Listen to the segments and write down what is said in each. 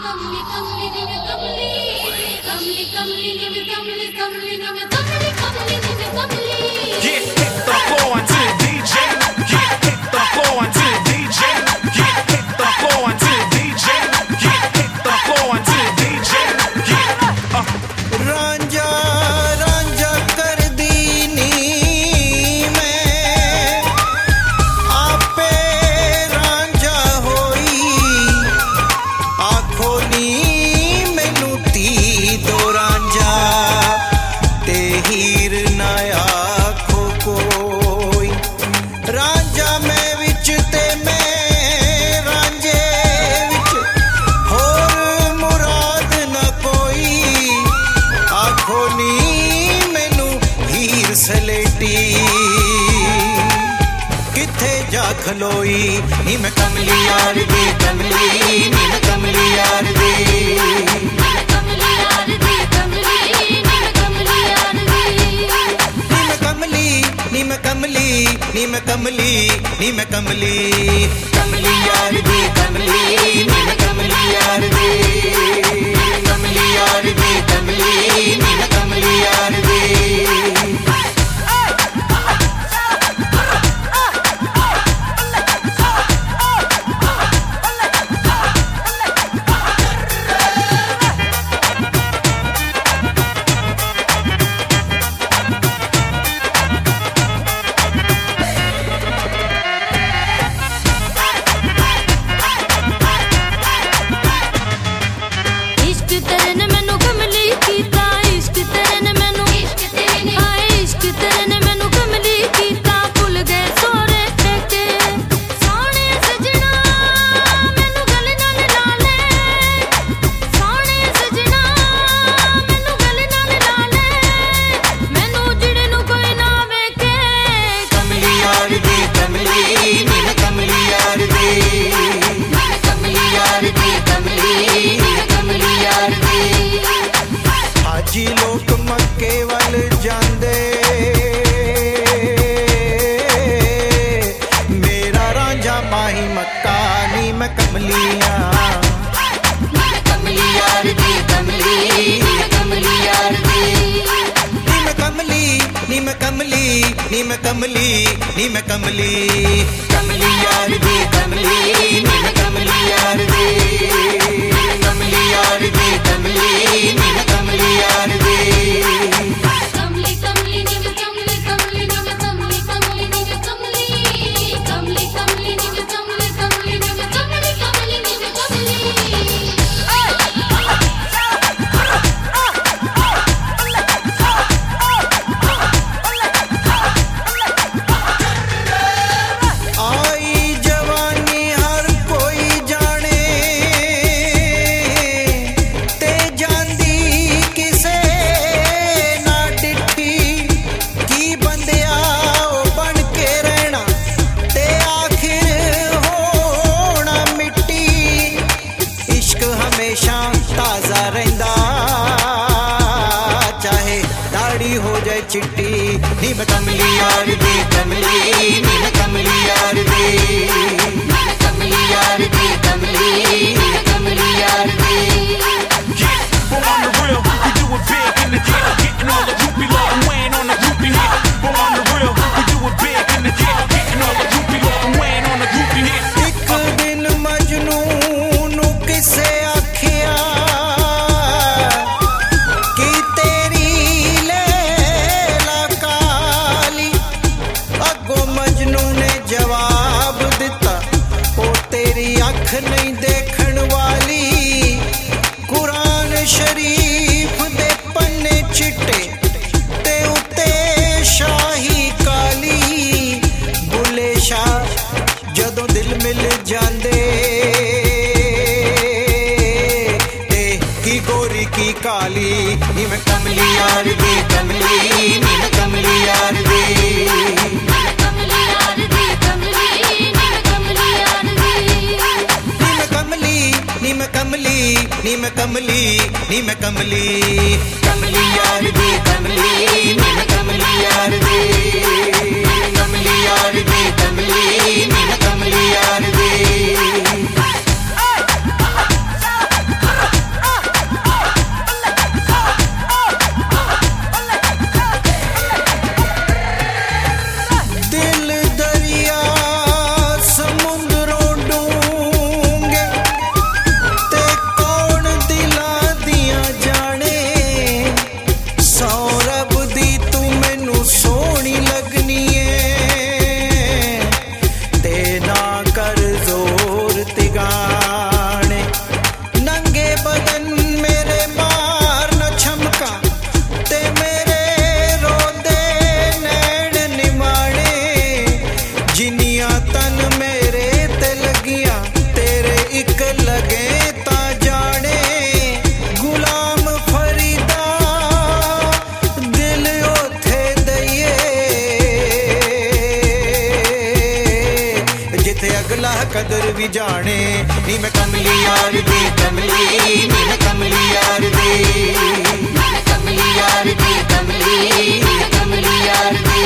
खलोई नी मैं कमली यार दी कमली नी मैं कमली यार दी कमली यार दी कमली नी मैं कमली यार दी नी मैं कमली नी मैं कमली नी मैं कमली नी मैं कमली कमली यार दी कमली नी मैं कमली यार दी कमली यार दी कमली नी मैं कमली यार दी जी लोग मक्के वाल जांदे मेरा रांझा माही मक्का नी मैं कमलियां कमली यार दी कमली कमली यार दी नी मैं कमली नी मैं कमली नी मैं कमली नी मैं कमली कमली यार दी कमली नी मैं कमली यार दी कमली यार दी कमली नी मैं कमली यार दी कमली कमली नी मैं कमली कमली नी मैं कमली कमली नी मैं कमली कमली कमली नी मैं कमली कमली नी मैं कमली कमली नी मैं कमली ताजा रहंदा चाहे दाढ़ी हो जाए चिट्टी नी मैं कमली यार दी कमली नी मैं कमली यार दी कमली यार दी कमली नी मैं कमली यार दी But on the real, we do it big in the ghetto, getting all the groupie love and weighing on the groupie hit. But on the real, we do it big in the ghetto, getting all the groupie love and weighing on the groupie hit. एक दिन मजनू नु किसे आखिया कि तेरी लैला काली अगो मजनू ने जवाब दिता ओ तेरी अख नहीं देखण वाली कुरान शरीफ दे पन्ने चिट्टे ते उते शाही काली बुले शाह जदों दिल मिल जांदे ते की गोरी की काली नी मैं कमली यार दी कमली नी मैं कमली यार दी कमली यार दी कमली नी मैं कमली यार दी नी मैं कमली नी मैं कमली नी मैं कमली नी मैं कमली कमली यार दी कमली नी मैं कमली यार दी कमली यार दी कमली नी मैं कमली यार दी यार दी कमली नी मैं कमली यार दी कमली यार दी कमली कमली यार दी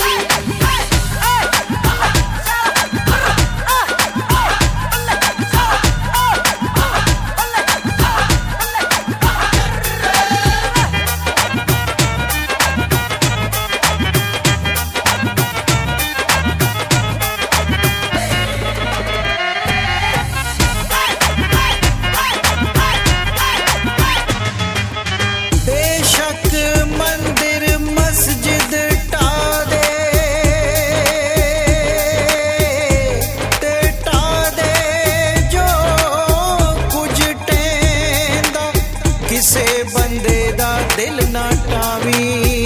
किसे बंदे दा दिल ना टावी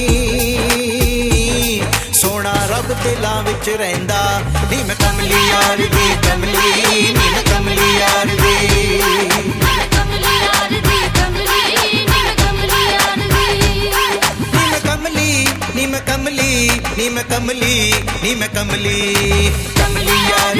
सोना रब दिलां विच रहिंदा नी मैं कमली यार दी कमली नी मैं कमली यार दी कमली यार दी कमली नी मैं कमली यार दी नी मैं कमली नी मैं कमली नी मैं कमली नी मैं कमली कमली यार